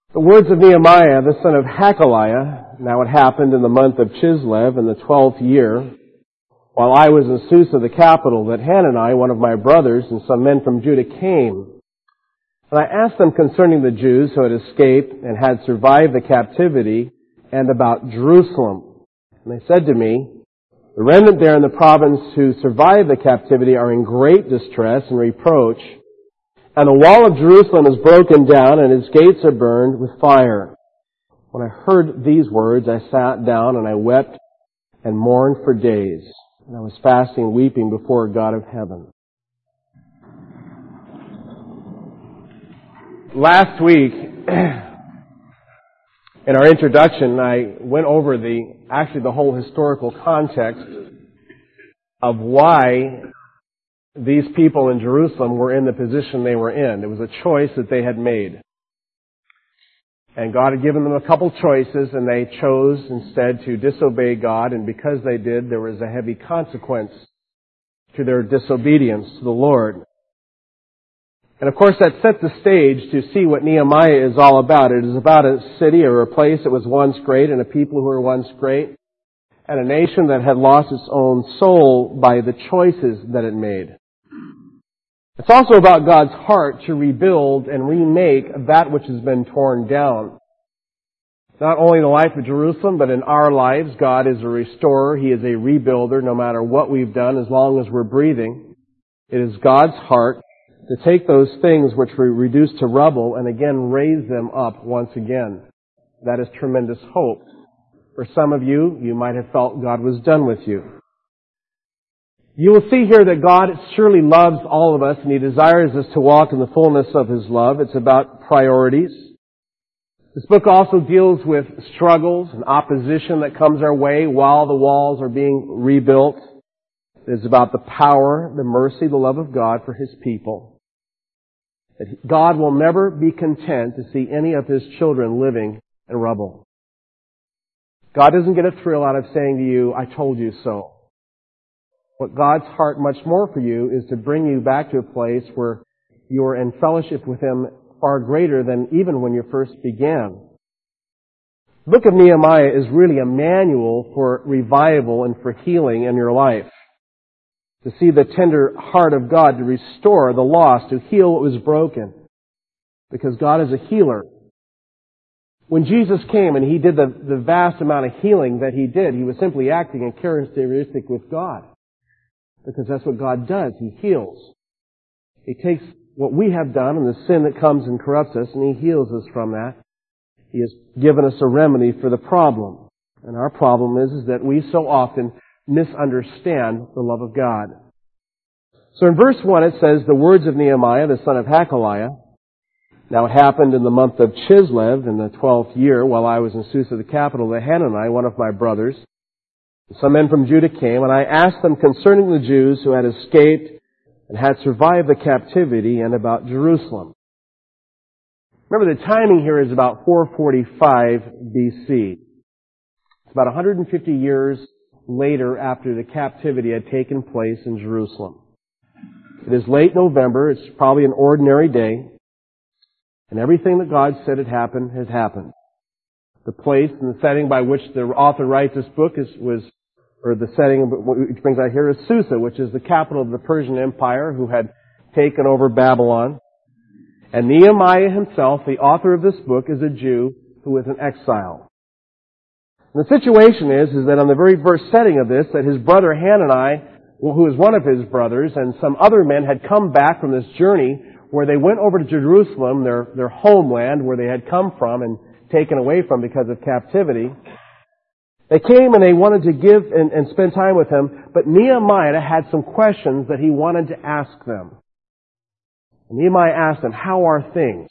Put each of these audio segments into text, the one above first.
The words of Nehemiah, the son of Hakaliah. Now it happened in the month of Chislev in the 12th year, while I was in Susa, the capital, that Hanani, one of my brothers, and some men from Judah came. And I asked them concerning the Jews who had escaped and had survived the captivity, and about Jerusalem. And they said to me, the remnant there in the province who survived the captivity are in great distress and reproach, and the wall of Jerusalem is broken down, and its gates are burned with fire. When I heard these words, I sat down, and I wept and mourned for days. And I was fasting and weeping before God of heaven. Last week, in our introduction, I went over the whole historical context of why these people in Jerusalem were in the position they were in. It was a choice that they had made. And God had given them a couple choices, and they chose instead to disobey God, and because they did, there was a heavy consequence to their disobedience to the Lord. And of course that set the stage to see what Nehemiah is all about. It is about a city or a place that was once great, and a people who were once great, and a nation that had lost its own soul by the choices that it made. It's also about God's heart to rebuild and remake that which has been torn down. Not only in the life of Jerusalem, but in our lives, God is a restorer. He is a rebuilder no matter what we've done, as long as we're breathing. It is God's heart to take those things which were reduced to rubble and again raise them up once again. That is tremendous hope. For some of you, you might have felt God was done with you. You will see here that God surely loves all of us, and He desires us to walk in the fullness of His love. It's about priorities. This book also deals with struggles and opposition that comes our way while the walls are being rebuilt. It is about the power, the mercy, the love of God for His people. That God will never be content to see any of His children living in rubble. God doesn't get a thrill out of saying to you, I told you so. What God's heart much more for you is to bring you back to a place where you are in fellowship with Him far greater than even when you first began. The book of Nehemiah is really a manual for revival and for healing in your life. To see the tender heart of God to restore the lost, to heal what was broken. Because God is a healer. When Jesus came and He did the vast amount of healing that He did, He was simply acting in characteristic with God. Because that's what God does. He heals. He takes what we have done and the sin that comes and corrupts us, and He heals us from that. He has given us a remedy for the problem. And our problem is that we so often misunderstand the love of God. So in verse 1 it says, the words of Nehemiah, the son of Hakaliah. Now it happened in the month of Chislev in the 12th year, while I was in Susa, the capital, that Hanani, one of my brothers, some men from Judah came, and I asked them concerning the Jews who had escaped and had survived the captivity, and about Jerusalem. Remember, the timing here is about 445 BC. It's about 150 years later after the captivity had taken place in Jerusalem. It is late November. It's probably an ordinary day. And everything that God said had happened has happened. The place and the setting by which the author writes this book the setting which brings out here is Susa, which is the capital of the Persian Empire, who had taken over Babylon. And Nehemiah himself, the author of this book, is a Jew who was in exile. And the situation is that on the very first setting of this, that his brother Hanani, who is one of his brothers, and some other men had come back from this journey where they went over to Jerusalem, their homeland, where they had come from and taken away from because of captivity. They came and they wanted to give and spend time with him, but Nehemiah had some questions that he wanted to ask them. And Nehemiah asked them, how are things?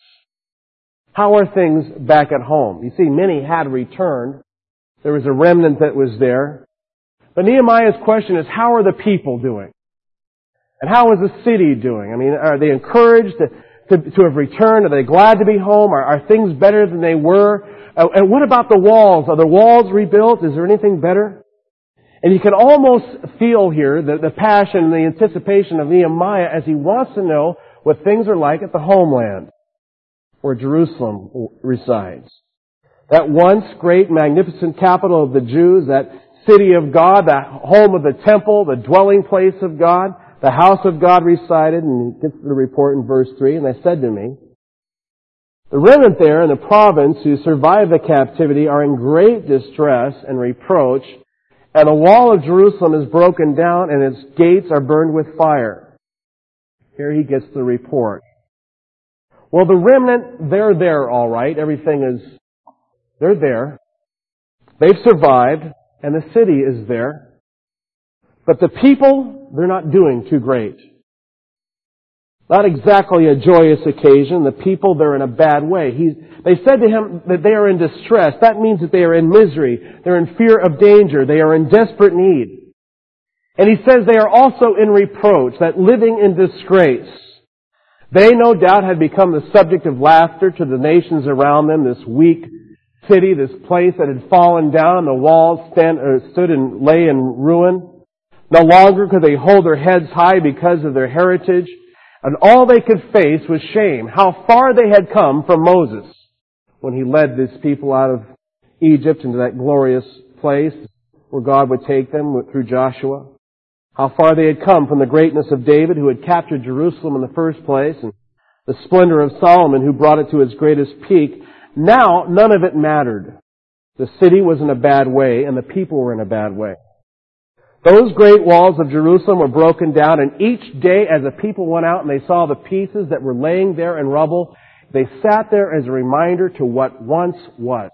How are things back at home? You see, many had returned. There was a remnant that was there. But Nehemiah's question is, how are the people doing? And how is the city doing? I mean, are they encouraged to have returned? Are they glad to be home? Are things better than they were? And what about the walls? Are the walls rebuilt? Is there anything better? And you can almost feel here the passion and the anticipation of Nehemiah as he wants to know what things are like at the homeland. where Jerusalem resides. That once great, magnificent capital of the Jews, that city of God, the home of the temple, the dwelling place of God, the house of God resided, and he gets the report in verse 3, and they said to me, the remnant there in the province who survived the captivity are in great distress and reproach, and the wall of Jerusalem is broken down, and its gates are burned with fire. Here he gets the report. Well, the remnant, they're there all right. They're there. They've survived, and the city is there. But the people, they're not doing too great. Not exactly a joyous occasion. The people, they're in a bad way. They said to him that they are in distress. That means that they are in misery. They're in fear of danger. They are in desperate need. And he says they are also in reproach, that living in disgrace. They no doubt had become the subject of laughter to the nations around them, this weak city, this place that had fallen down, the walls stood and lay in ruin. No longer could they hold their heads high because of their heritage. And all they could face was shame. How far they had come from Moses when he led this people out of Egypt into that glorious place where God would take them through Joshua. How far they had come from the greatness of David who had captured Jerusalem in the first place, and the splendor of Solomon who brought it to its greatest peak. Now none of it mattered. The city was in a bad way and the people were in a bad way. Those great walls of Jerusalem were broken down, and each day as the people went out and they saw the pieces that were laying there in rubble, they sat there as a reminder to what once was.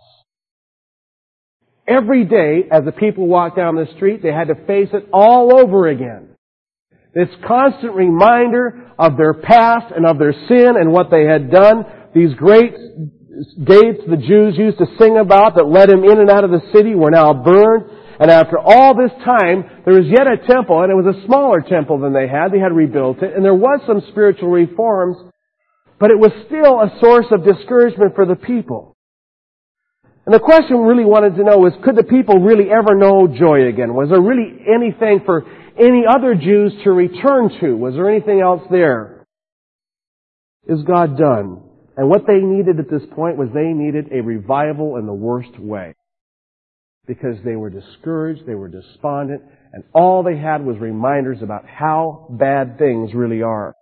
Every day as the people walked down the street, they had to face it all over again. This constant reminder of their past and of their sin and what they had done. These great gates the Jews used to sing about that led them in and out of the city were now burned. And after all this time, there was yet a temple, and it was a smaller temple than they had. They had rebuilt it, and there was some spiritual reforms, but it was still a source of discouragement for the people. And the question we really wanted to know was, could the people really ever know joy again? Was there really anything for any other Jews to return to? Was there anything else there? Is God done? And what they needed at this point was they needed a revival in the worst way. Because they were discouraged, they were despondent, and all they had was reminders about how bad things really are.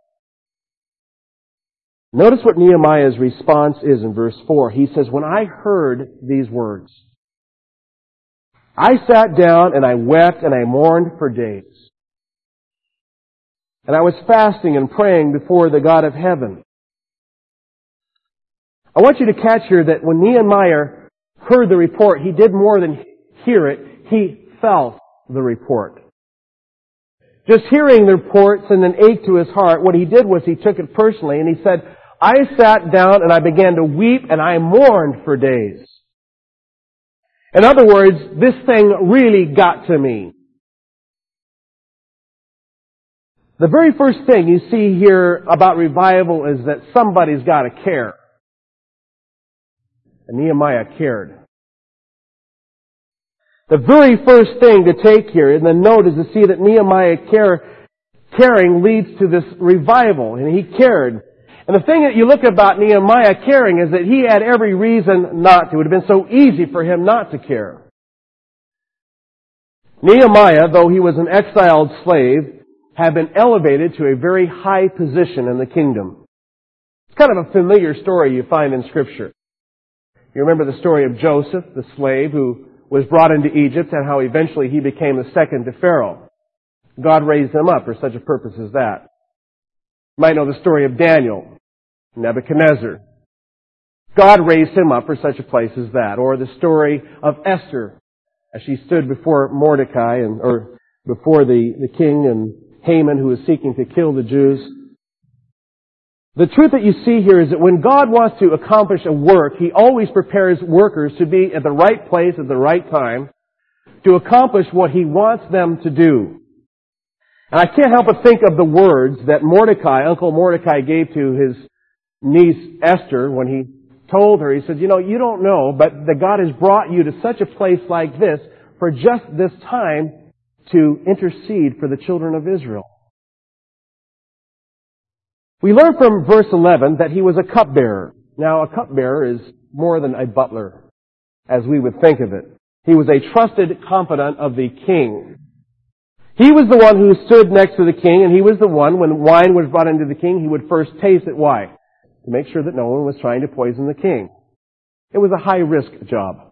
Notice what Nehemiah's response is in verse 4. He says, when I heard these words, I sat down and I wept and I mourned for days. And I was fasting and praying before the God of heaven. I want you to catch here that when Nehemiah heard the report, he did more than hear it. He felt the report. Just hearing the report sent an ache to his heart. What he did was he took it personally and he said, I sat down and I began to weep and I mourned for days. In other words, this thing really got to me. The very first thing you see here about revival is that somebody's got to care. And Nehemiah cared. The very first thing to take here in the note is to see that Nehemiah caring leads to this revival, and he cared. And the thing that you look about Nehemiah caring is that he had every reason not to. It would have been so easy for him not to care. Nehemiah, though he was an exiled slave, had been elevated to a very high position in the kingdom. It's kind of a familiar story you find in Scripture. You remember the story of Joseph, the slave who was brought into Egypt, and how eventually he became the second to Pharaoh. God raised him up for such a purpose as that. You might know the story of Daniel, Nebuchadnezzar. God raised him up for such a place as that. Or the story of Esther, as she stood before Mordecai, or before the king and Haman who was seeking to kill the Jews. The truth that you see here is that when God wants to accomplish a work, He always prepares workers to be at the right place at the right time to accomplish what He wants them to do. And I can't help but think of the words that Uncle Mordecai gave to his niece Esther when he told her, he said, you don't know, but that God has brought you to such a place like this for just this time to intercede for the children of Israel. We learn from verse 11 that he was a cupbearer. Now, a cupbearer is more than a butler, as we would think of it. He was a trusted confidant of the king. He was the one who stood next to the king, and he was the one, when wine was brought into the king, he would first taste it. Why? To make sure that no one was trying to poison the king. It was a high-risk job.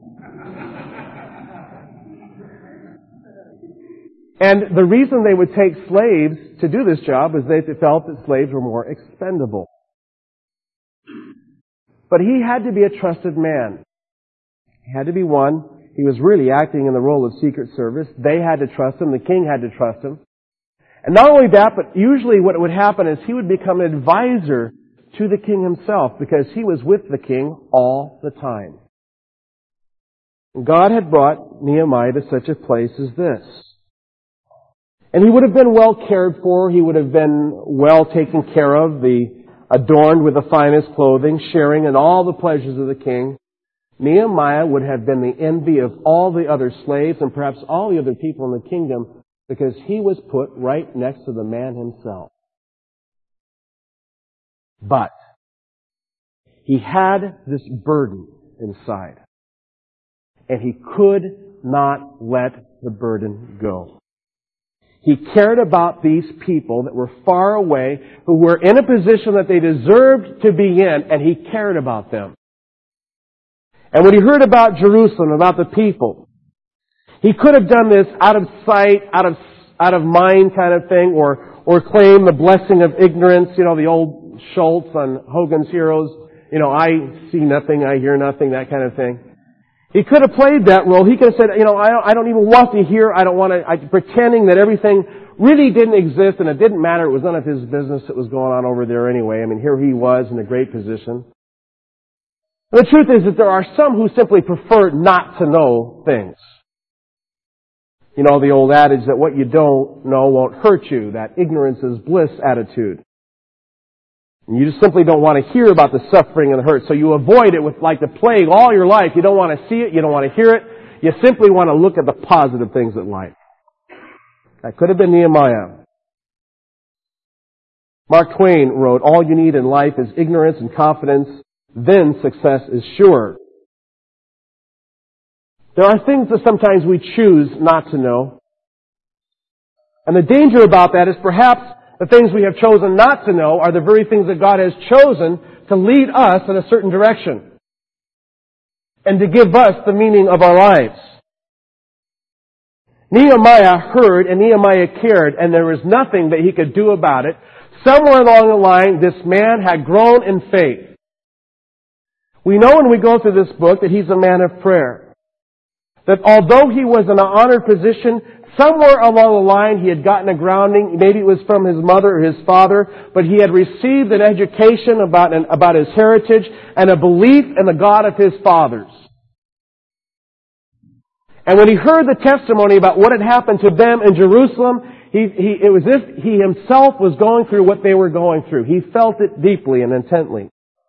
And the reason they would take slaves to do this job is they felt that slaves were more expendable. But he had to be a trusted man. He had to be one. He was really acting in the role of Secret Service. They had to trust him. The king had to trust him. And not only that, but usually what would happen is he would become an advisor to the king himself because he was with the king all the time. And God had brought Nehemiah to such a place as this. And he would have been well cared for. He would have been well taken care of, adorned with the finest clothing, sharing in all the pleasures of the king. Nehemiah would have been the envy of all the other slaves and perhaps all the other people in the kingdom because he was put right next to the man himself. But he had this burden inside, and he could not let the burden go. He cared about these people that were far away, who were in a position that they deserved to be in, and he cared about them. And when he heard about Jerusalem, about the people, he could have done this out of sight, out of mind kind of thing, or claim the blessing of ignorance, the old Schultz on Hogan's Heroes, I see nothing, I hear nothing, that kind of thing. He could have played that role. He could have said, I don't even want to hear, pretending that everything really didn't exist and it didn't matter, it was none of his business that was going on over there anyway. Here he was in a great position. The truth is that there are some who simply prefer not to know things. The old adage that what you don't know won't hurt you, that ignorance is bliss attitude. And you just simply don't want to hear about the suffering and the hurt, so you avoid it with like the plague all your life. You don't want to see it, you don't want to hear it, you simply want to look at the positive things in life. That could have been Nehemiah. Mark Twain wrote, "All you need in life is ignorance and confidence. Then success is sure." There are things that sometimes we choose not to know. And the danger about that is perhaps the things we have chosen not to know are the very things that God has chosen to lead us in a certain direction and to give us the meaning of our lives. Nehemiah heard and Nehemiah cared, and there was nothing that he could do about it. Somewhere along the line, this man had grown in faith. We know when we go through this book that he's a man of prayer. That although he was in an honored position, somewhere along the line he had gotten a grounding. Maybe it was from his mother or his father, but he had received an education about his heritage and a belief in the God of his fathers. And when he heard the testimony about what had happened to them in Jerusalem, it was as if he himself was going through what they were going through. He felt it deeply and intently.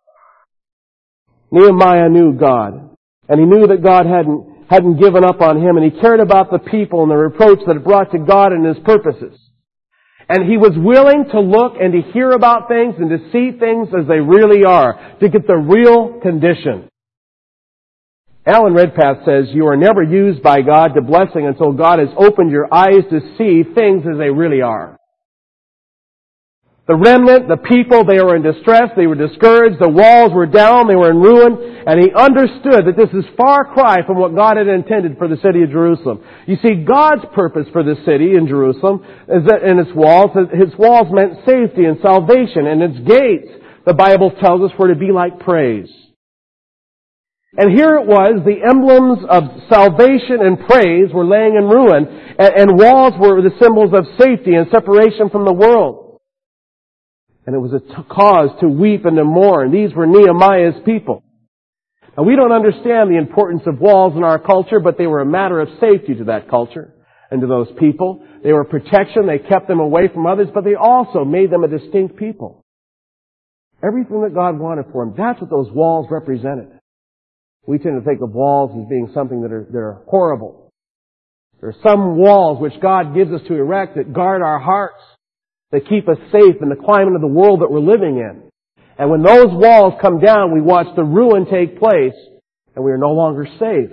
Nehemiah knew God, and he knew that God hadn't given up on him, and he cared about the people and the reproach that it brought to God and His purposes. And he was willing to look and to hear about things and to see things as they really are, to get the real condition. Alan Redpath says, "You are never used by God to blessing until God has opened your eyes to see things as they really are." The remnant, the people, they were in distress, they were discouraged, the walls were down, they were in ruin, and he understood that this is far cry from what God had intended for the city of Jerusalem. You see, God's purpose for the city in Jerusalem is that in its walls meant safety and salvation, and its gates, the Bible tells us, were to be like praise. And here it was, the emblems of salvation and praise were laying in ruin, and walls were the symbols of safety and separation from the world. And it was a cause to weep and to mourn. These were Nehemiah's people. Now, we don't understand the importance of walls in our culture, but they were a matter of safety to that culture and to those people. They were protection. They kept them away from others, but they also made them a distinct people. Everything that God wanted for them, that's what those walls represented. We tend to think of walls as being something that are horrible. There are some walls which God gives us to erect that guard our hearts, that keep us safe in the climate of the world that we're living in. And when those walls come down, we watch the ruin take place, and we are no longer safe.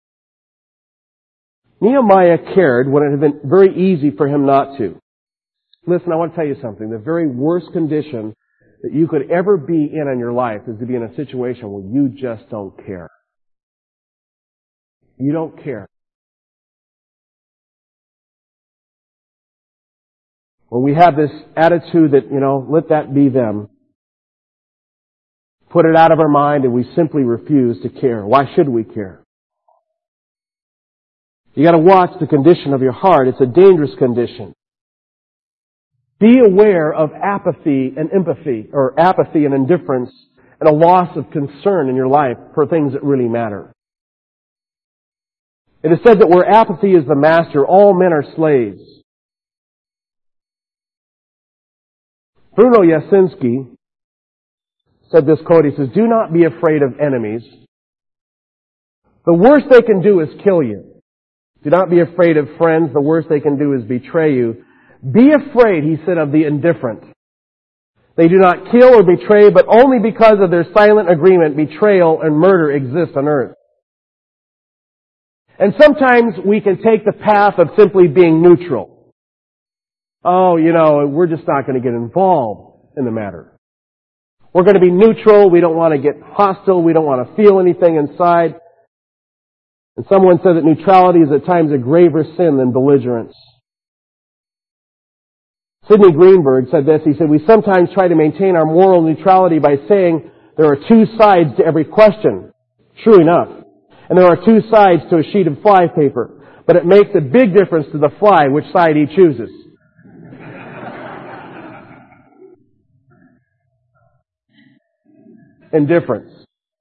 Nehemiah cared when it had been very easy for him not to. Listen, I want to tell you something. The very worst condition that you could ever be in your life is to be in a situation where you just don't care. You don't care. When we have this attitude that, let that be them, put it out of our mind and we simply refuse to care. Why should we care? You got to watch the condition of your heart. It's a dangerous condition. Be aware of apathy and empathy, or apathy and indifference, and a loss of concern in your life for things that really matter. It is said that where apathy is the master, all men are slaves. Bruno Jasinski said this quote, he says, "Do not be afraid of enemies. The worst they can do is kill you. Do not be afraid of friends. The worst they can do is betray you. Be afraid," he said, "of the indifferent. They do not kill or betray, but only because of their silent agreement, betrayal and murder exist on earth." And sometimes we can take the path of simply being neutral. Oh, we're just not going to get involved in the matter. We're going to be neutral. We don't want to get hostile. We don't want to feel anything inside. And someone said that neutrality is at times a graver sin than belligerence. Sidney Greenberg said this. He said, "We sometimes try to maintain our moral neutrality by saying there are two sides to every question. True enough. And there are two sides to a sheet of fly paper. But it makes a big difference to the fly which side he chooses." Indifference.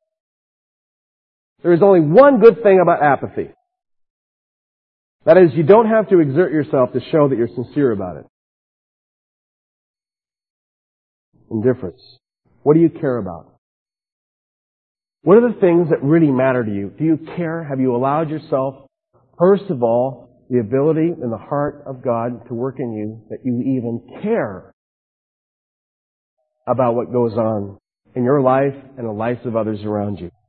There is only one good thing about apathy. That is, you don't have to exert yourself to show that you're sincere about it. Indifference. What do you care about? What are the things that really matter to you? Do you care? Have you allowed yourself, first of all, the ability in the heart of God to work in you that you even care about what goes on in your life and the lives of others around you?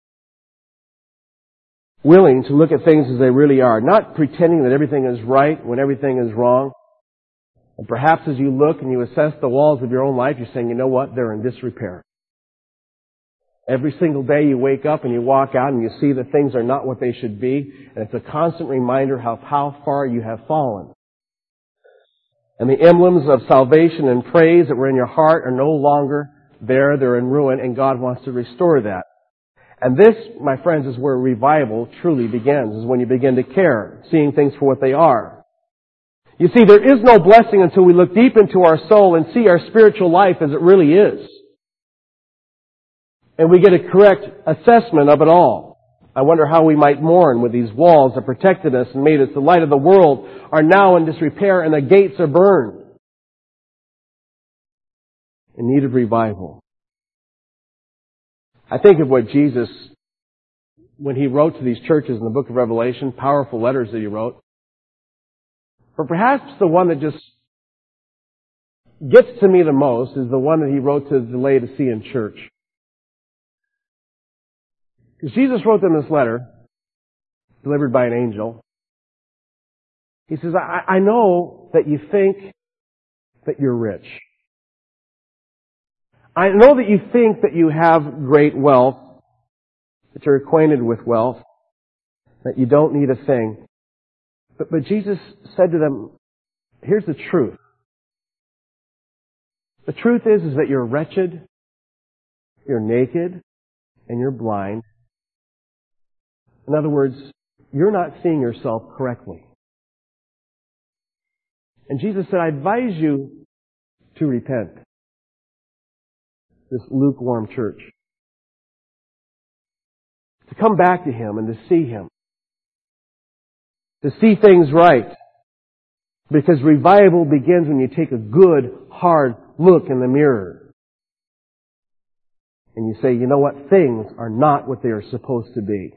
Willing to look at things as they really are, not pretending that everything is right when everything is wrong. And perhaps as you look and you assess the walls of your own life, you're saying, you know what, they're in disrepair. Every single day you wake up and you walk out and you see that things are not what they should be, and it's a constant reminder of how far you have fallen. And the emblems of salvation and praise that were in your heart are no longer there, they're in ruin, and God wants to restore that. And this, my friends, is where revival truly begins, is when you begin to care, seeing things for what they are. You see, there is no blessing until we look deep into our soul and see our spiritual life as it really is. And we get a correct assessment of it all. I wonder how we might mourn with these walls that protected us and made us the light of the world are now in disrepair and the gates are burned. In need of revival. I think of what Jesus, when He wrote to these churches in the book of Revelation, powerful letters that He wrote. But perhaps the one that just gets to me the most is the one that He wrote to the Laodicean church. Because Jesus wrote them this letter, delivered by an angel. He says, I know that you think that you're rich. I know that you think that you have great wealth, that you're acquainted with wealth, that you don't need a thing. But Jesus said to them, here's the truth. The truth is that you're wretched, you're naked, and you're blind. In other words, you're not seeing yourself correctly. And Jesus said, I advise you to repent. This lukewarm church. To come back to Him and to see Him. To see things right. Because revival begins when you take a good, hard look in the mirror. And you say, you know what? Things are not what they are supposed to be.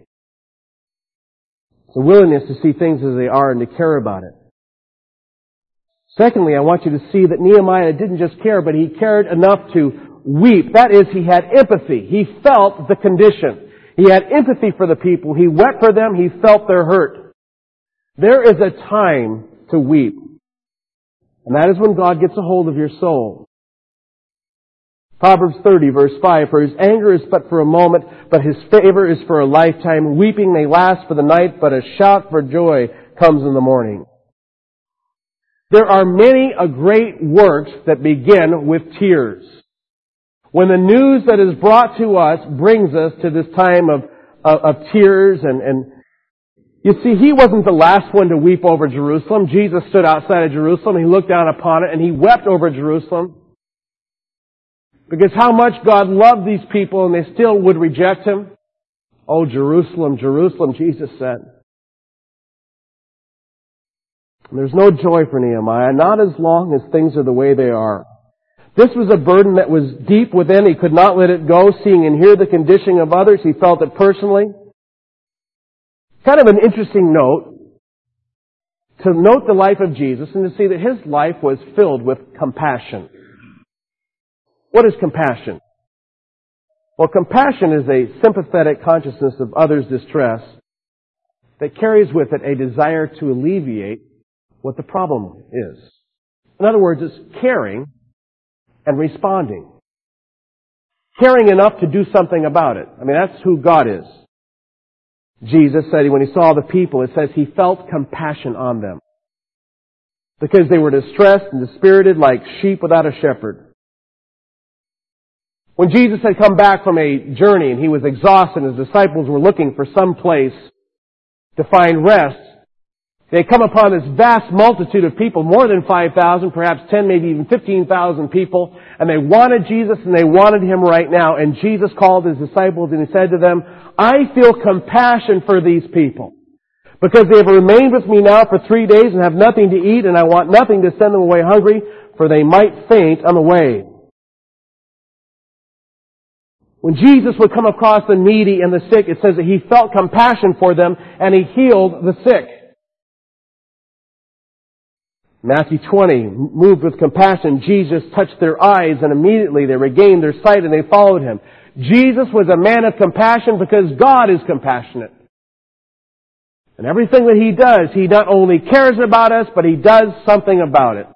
The willingness to see things as they are and to care about it. Secondly, I want you to see that Nehemiah didn't just care, but he cared enough to weep. That is, he had empathy. He felt the condition. He had empathy for the people. He wept for them. He felt their hurt. There is a time to weep. And that is when God gets a hold of your soul. Proverbs 30, verse 5, for his anger is but for a moment, but his favor is for a lifetime. Weeping may last for the night, but a shout for joy comes in the morning. There are many great works that begin with tears. When the news that is brought to us brings us to this time of tears and you see, he wasn't the last one to weep over Jerusalem. Jesus stood outside of Jerusalem. He looked down upon it and he wept over Jerusalem. Because how much God loved these people and they still would reject Him. Oh, Jerusalem, Jerusalem, Jesus said. And there's no joy for Nehemiah, not as long as things are the way they are. This was a burden that was deep within. He could not let it go. Seeing and hear the condition of others, he felt it personally. Kind of an interesting note, to note the life of Jesus and to see that His life was filled with compassion. What is compassion? Well, compassion is a sympathetic consciousness of others' distress that carries with it a desire to alleviate what the problem is. In other words, it's caring and responding. Caring enough to do something about it. I mean, that's who God is. Jesus said when He saw the people, it says He felt compassion on them because they were distressed and dispirited like sheep without a shepherd. When Jesus had come back from a journey and He was exhausted and His disciples were looking for some place to find rest, they come upon this vast multitude of people, more than 5,000, perhaps 10, maybe even 15,000 people, and they wanted Jesus and they wanted Him right now. And Jesus called His disciples and He said to them, I feel compassion for these people because they have remained with me now for 3 days and have nothing to eat, and I want nothing to send them away hungry, for they might faint on the way. When Jesus would come across the needy and the sick, it says that He felt compassion for them and He healed the sick. Matthew 20, moved with compassion, Jesus touched their eyes and immediately they regained their sight and they followed Him. Jesus was a man of compassion because God is compassionate. And everything that He does, He not only cares about us, but He does something about it.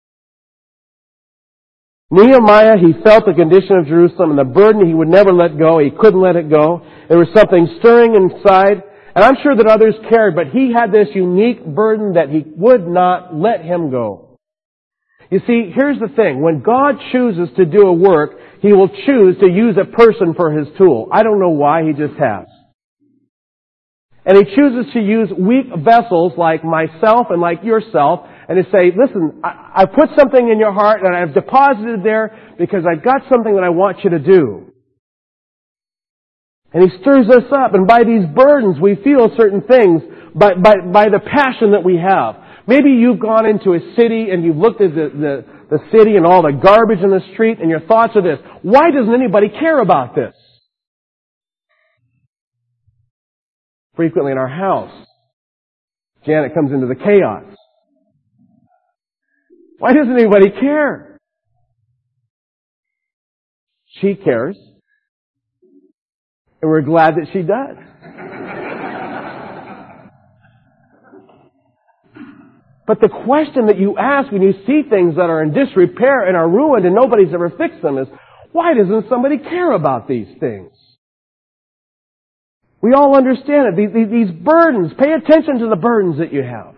Nehemiah, he felt the condition of Jerusalem and the burden he would never let go. He couldn't let it go. There was something stirring inside. And I'm sure that others cared, but he had this unique burden that he would not let him go. You see, here's the thing. When God chooses to do a work, He will choose to use a person for His tool. I don't know why, He just has. And He chooses to use weak vessels like myself and like yourself and to say, listen, I put something in your heart and I've deposited there because I've got something that I want you to do. And He stirs us up, and by these burdens we feel certain things by the passion that we have. Maybe you've gone into a city and you've looked at the city and all the garbage in the street and your thoughts are this, why doesn't anybody care about this? Frequently in our house, Janet comes into the chaos. Why doesn't anybody care? She cares. And we're glad that she does. But the question that you ask when you see things that are in disrepair and are ruined and nobody's ever fixed them is, why doesn't somebody care about these things? We all understand it. These burdens, pay attention to the burdens that you have.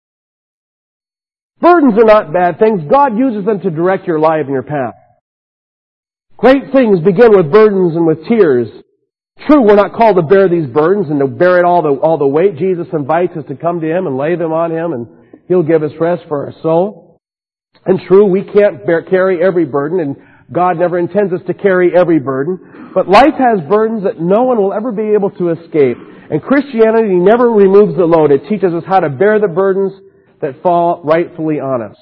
Burdens are not bad things. God uses them to direct your life and your path. Great things begin with burdens and with tears. True, we're not called to bear these burdens and to bear it all the weight. Jesus invites us to come to Him and lay them on Him, and He'll give us rest for our soul. And true, we can't carry every burden, and God never intends us to carry every burden. But life has burdens that no one will ever be able to escape. And Christianity never removes the load. It teaches us how to bear the burdens that fall rightfully on us.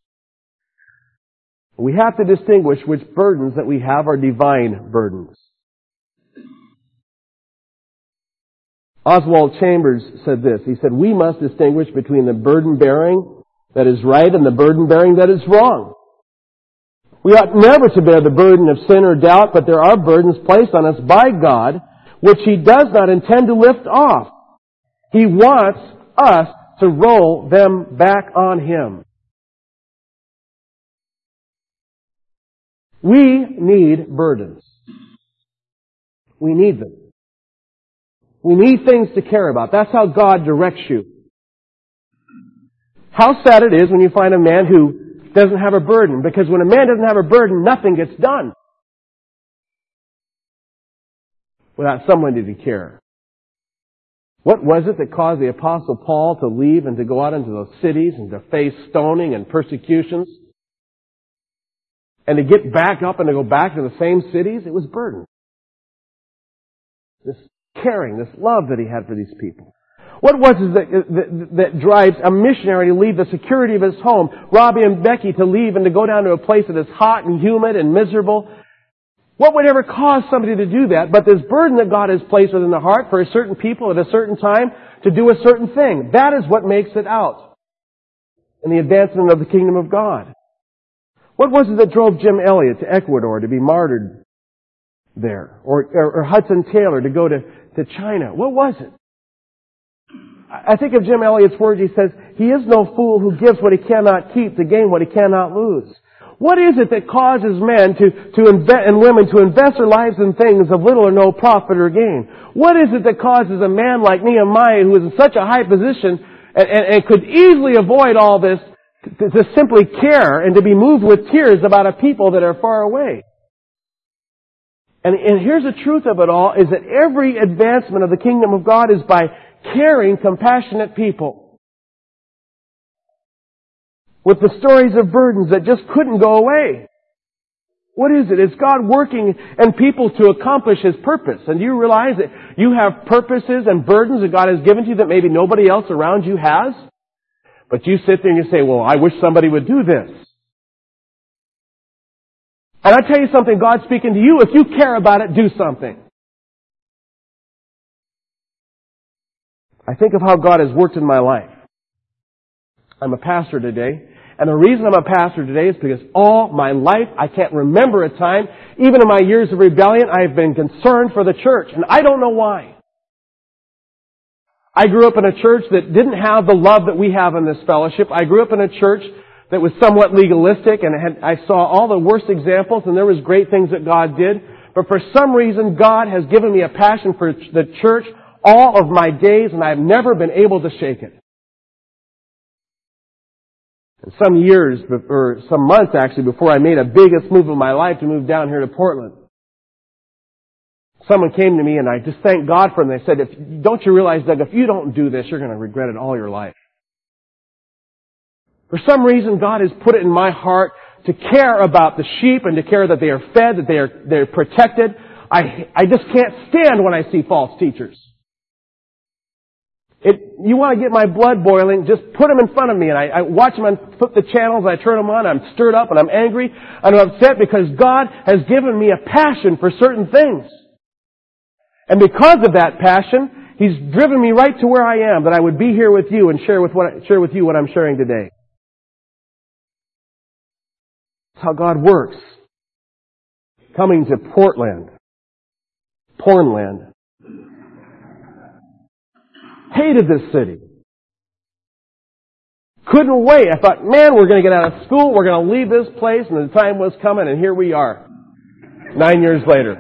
We have to distinguish which burdens that we have are divine burdens. Oswald Chambers said this. He said, we must distinguish between the burden bearing that is right and the burden bearing that is wrong. We ought never to bear the burden of sin or doubt, but there are burdens placed on us by God, which He does not intend to lift off. He wants us to roll them back on Him. We need burdens. We need them. We need things to care about. That's how God directs you. How sad it is when you find a man who doesn't have a burden, because when a man doesn't have a burden, nothing gets done without someone to care. What was it that caused the Apostle Paul to leave and to go out into those cities and to face stoning and persecutions? And to get back up and to go back to the same cities? It was burden. This caring, this love that he had for these people. What was it that drives a missionary to leave the security of his home, Robbie and Becky to leave and to go down to a place that is hot and humid and miserable? What would ever cause somebody to do that but this burden that God has placed within the heart for a certain people at a certain time to do a certain thing? That is what makes it out in the advancement of the kingdom of God. What was it that drove Jim Elliot to Ecuador to be martyred there? Or Hudson Taylor to go to China? What was it? I think of Jim Elliot's words. He says, "He is no fool who gives what he cannot keep to gain what he cannot lose." What is it that causes men and women to invest their lives in things of little or no profit or gain? What is it that causes a man like Nehemiah, who is in such a high position and could easily avoid all this, to simply care and to be moved with tears about a people that are far away? And here's the truth of it all, is that every advancement of the kingdom of God is by caring, compassionate people with the stories of burdens that just couldn't go away. What is it? It's God working in people to accomplish His purpose. And do you realize that you have purposes and burdens that God has given to you that maybe nobody else around you has? But you sit there and you say, "Well, I wish somebody would do this." And I tell you something, God's speaking to you. If you care about it, do something. I think of how God has worked in my life. I'm a pastor today. And the reason I'm a pastor today is because all my life, I can't remember a time, even in my years of rebellion, I have been concerned for the church. And I don't know why. I grew up in a church that didn't have the love that we have in this fellowship. I grew up in a church that was somewhat legalistic, and I saw all the worst examples, and there was great things that God did. But for some reason, God has given me a passion for the church all of my days, and I've never been able to shake it. And some years, or some months actually, before I made a biggest move of my life to move down here to Portland, someone came to me and I just thanked God for them. They said, "Don't you realize, Doug, if you don't do this, you're going to regret it all your life." For some reason, God has put it in my heart to care about the sheep and to care that they are fed, that they're protected. I just can't stand when I see false teachers. You want to get my blood boiling, just put them in front of me, and I watch them and flip the channels, I turn them on, I'm stirred up and I'm angry and I'm upset because God has given me a passion for certain things. And because of that passion, He's driven me right to where I am, that I would be here with you and share with you what I'm sharing today. That's how God works. Coming to Pornland. Hated this city. Couldn't wait. I thought, man, we're going to get out of school, we're going to leave this place, and the time was coming, and here we are. 9 years later.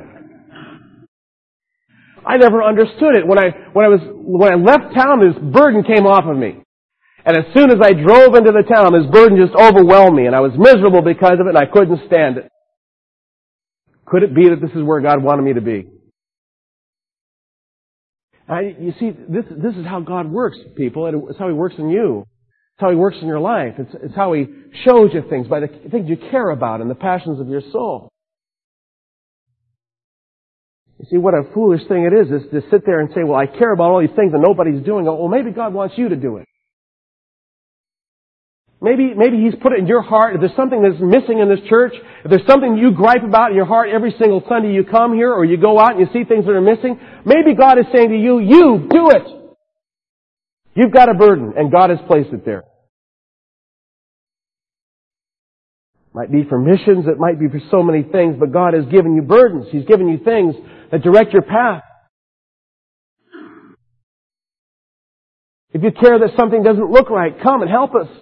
I never understood it. When I left town, this burden came off of me. And as soon as I drove into the town, this burden just overwhelmed me, and I was miserable because of it, and I couldn't stand it. Could it be that this is where God wanted me to be? You see, this is how God works, people. It's how He works in you. It's how He works in your life. It's how He shows you things by the things you care about and the passions of your soul. You see, what a foolish thing it is to sit there and say, "Well, I care about all these things and nobody's doing it." Well, maybe God wants you to do it. Maybe He's put it in your heart. If there's something that's missing in this church, if there's something you gripe about in your heart every single Sunday you come here or you go out and you see things that are missing, maybe God is saying to you, "You do it." You've got a burden and God has placed it there. It might be for missions, it might be for so many things, but God has given you burdens. He's given you things that direct your path. If you care that something doesn't look right, come and help us.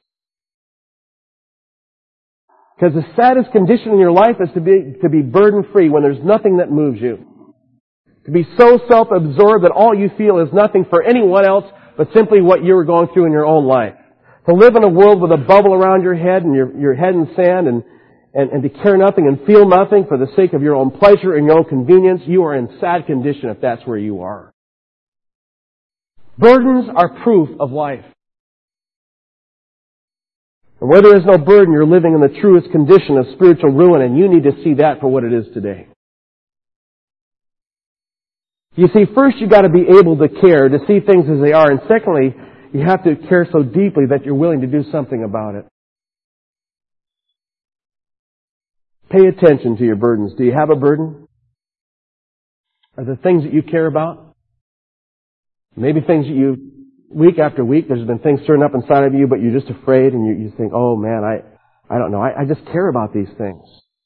Because the saddest condition in your life is to be burden-free when there's nothing that moves you. To be so self-absorbed that all you feel is nothing for anyone else but simply what you're going through in your own life. To live in a world with a bubble around your head and your head in sand and to care nothing and feel nothing for the sake of your own pleasure and your own convenience, you are in sad condition if that's where you are. Burdens are proof of life. And where there is no burden, you're living in the truest condition of spiritual ruin, and you need to see that for what it is today. You see, first you've got to be able to care, to see things as they are, and secondly, you have to care so deeply that you're willing to do something about it. Pay attention to your burdens. Do you have a burden? Are there things that you care about? Maybe things that you, week after week, there's been things stirring up inside of you, but you're just afraid and you think, oh man, I don't know, I just care about these things.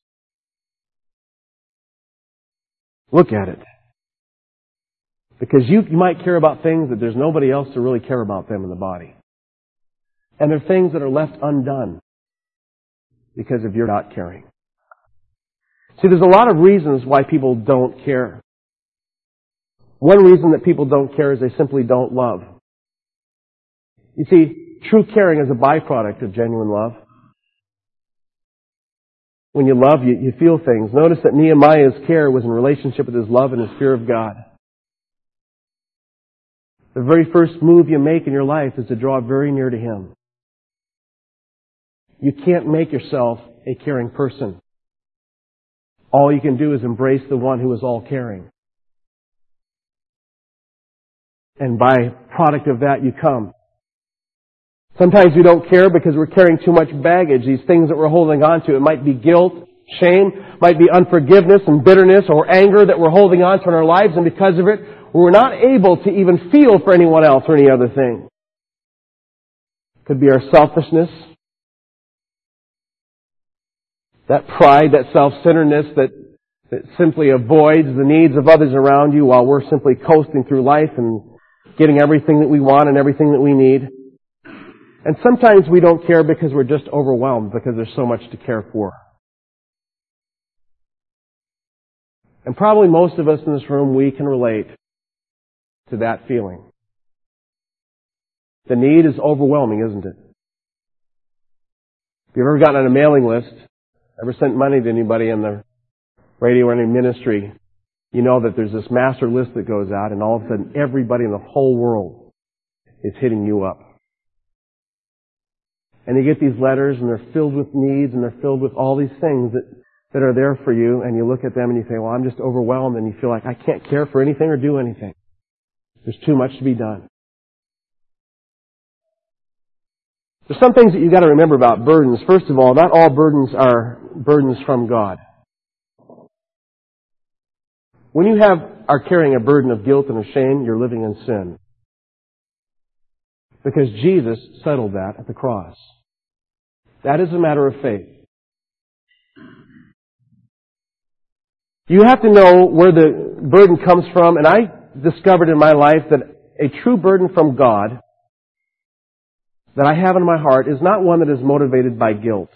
Look at it. Because you might care about things that there's nobody else to really care about them in the body. And they're things that are left undone because of your not caring. See, there's a lot of reasons why people don't care. One reason that people don't care is they simply don't love. You see, true caring is a byproduct of genuine love. When you love, you feel things. Notice that Nehemiah's care was in relationship with his love and his fear of God. The very first move you make in your life is to draw very near to Him. You can't make yourself a caring person. All you can do is embrace the one who is all caring. And by product of that, you come. Sometimes we don't care because we're carrying too much baggage, these things that we're holding on to. It might be guilt, shame, might be unforgiveness and bitterness or anger that we're holding on to in our lives, and because of it, we're not able to even feel for anyone else or any other thing. It could be our selfishness, that pride, that self-centeredness that simply avoids the needs of others around you while we're simply coasting through life and getting everything that we want and everything that we need. And sometimes we don't care because we're just overwhelmed because there's so much to care for. And probably most of us in this room, we can relate to that feeling. The need is overwhelming, isn't it? If you've ever gotten on a mailing list, ever sent money to anybody in the radio or any ministry, you know that there's this master list that goes out, and all of a sudden everybody in the whole world is hitting you up. And you get these letters, and they're filled with needs, and they're filled with all these things that are there for you, and you look at them and you say, well, I'm just overwhelmed, and you feel like I can't care for anything or do anything. There's too much to be done. There's some things that you've got to remember about burdens. First of all, not all burdens are burdens from God. When you are carrying a burden of guilt and of shame, you're living in sin. Because Jesus settled that at the cross. That is a matter of faith. You have to know where the burden comes from, and I discovered in my life that a true burden from God that I have in my heart is not one that is motivated by guilt.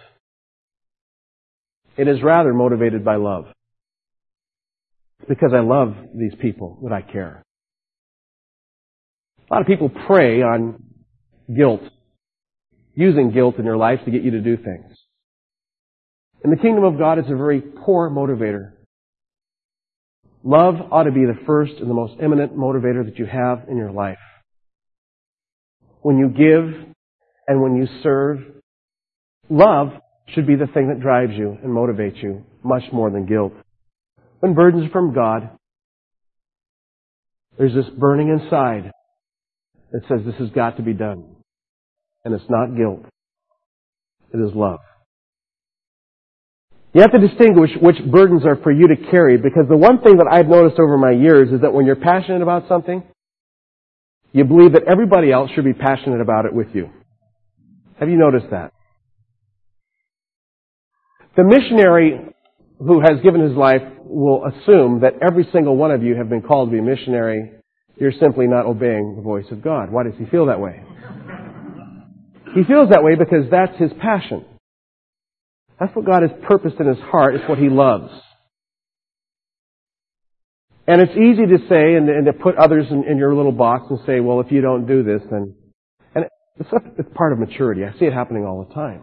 It is rather motivated by love. It's because I love these people that I care. A lot of people prey on guilt, using guilt in your life to get you to do things. In the kingdom of God, it's a very poor motivator. Love ought to be the first and the most eminent motivator that you have in your life. When you give and when you serve, love should be the thing that drives you and motivates you much more than guilt. When burdens are from God, there's this burning inside that says this has got to be done. And it's not guilt. It is love. You have to distinguish which burdens are for you to carry, because the one thing that I've noticed over my years is that when you're passionate about something, you believe that everybody else should be passionate about it with you. Have you noticed that? The missionary who has given his life will assume that every single one of you have been called to be a missionary. You're simply not obeying the voice of God. Why does he feel that way? He feels that way because that's his passion. That's what God has purposed in his heart. It's what he loves. And it's easy to say and to put others in your little box and say, well, if you don't do this, then... And it's part of maturity. I see it happening all the time.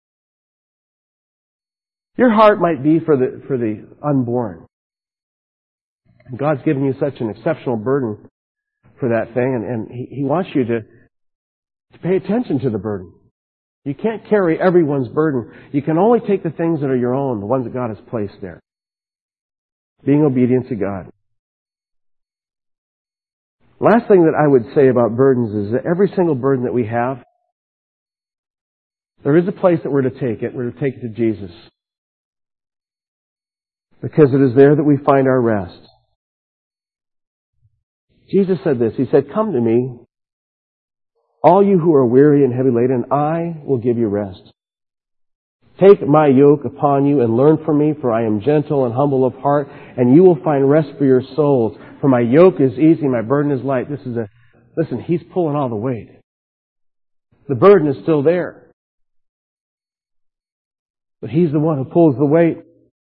Your heart might be for the unborn. And God's given you such an exceptional burden for that thing, and He wants you to pay attention to the burden. You can't carry everyone's burden. You can only take the things that are your own, the ones that God has placed there. Being obedient to God. Last thing that I would say about burdens is that every single burden that we have, there is a place that we're to take it. We're to take it to Jesus. Because it is there that we find our rest. Jesus said this. He said, "Come to me, all you who are weary and heavy laden, and I will give you rest. Take my yoke upon you and learn from me, for I am gentle and humble of heart, and you will find rest for your souls. For my yoke is easy, my burden is light." Listen, He's pulling all the weight. The burden is still there. But He's the one who pulls the weight.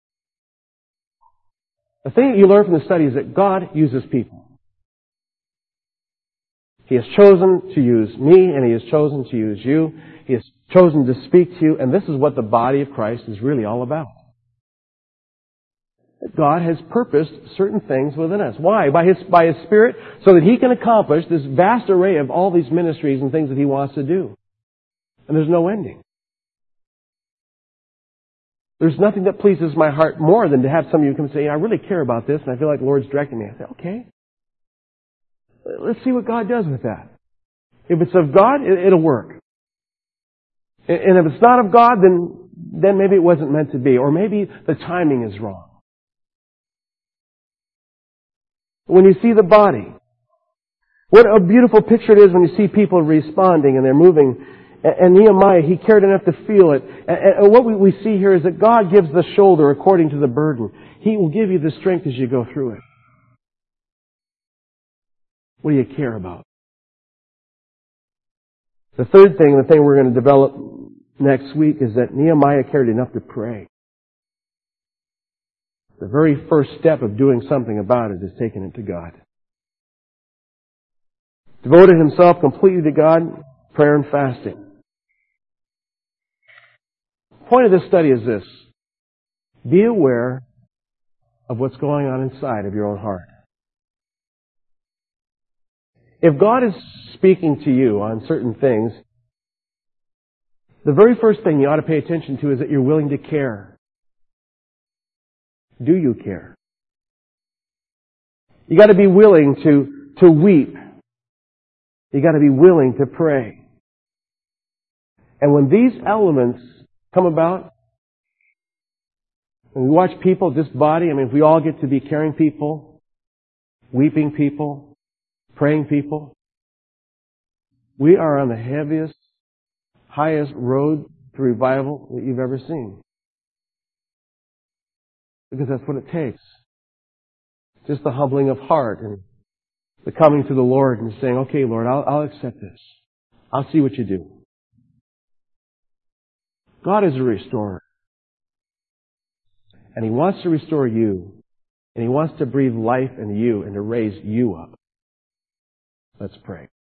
The thing that you learn from the study is that God uses people. He has chosen to use me, and He has chosen to use you. He has chosen to speak to you, and this is what the body of Christ is really all about. God has purposed certain things within us. Why? By His Spirit, so that He can accomplish this vast array of all these ministries and things that He wants to do. And there's no ending. There's nothing that pleases my heart more than to have some of you come and say, I really care about this, and I feel like the Lord's directing me. I say, okay. Let's see what God does with that. If it's of God, it'll work. And if it's not of God, then maybe it wasn't meant to be. Or maybe the timing is wrong. When you see the body, what a beautiful picture it is when you see people responding and they're moving. And Nehemiah, he cared enough to feel it. And what we see here is that God gives the shoulder according to the burden. He will give you the strength as you go through it. What do you care about? The third thing, the thing we're going to develop next week, is that Nehemiah cared enough to pray. The very first step of doing something about it is taking it to God. Devoted himself completely to God, prayer and fasting. The point of this study is this. Be aware of what's going on inside of your own heart. If God is speaking to you on certain things, the very first thing you ought to pay attention to is that you're willing to care. Do you care? You got to be willing to weep. You got to be willing to pray. And when these elements come about, and we watch people, this body, if we all get to be caring people, weeping people, praying people, we are on the heaviest, highest road to revival that you've ever seen. Because that's what it takes. Just the humbling of heart and the coming to the Lord and saying, okay, Lord, I'll accept this. I'll see what you do. God is a restorer. And He wants to restore you. And He wants to breathe life into you and to raise you up. Let's pray.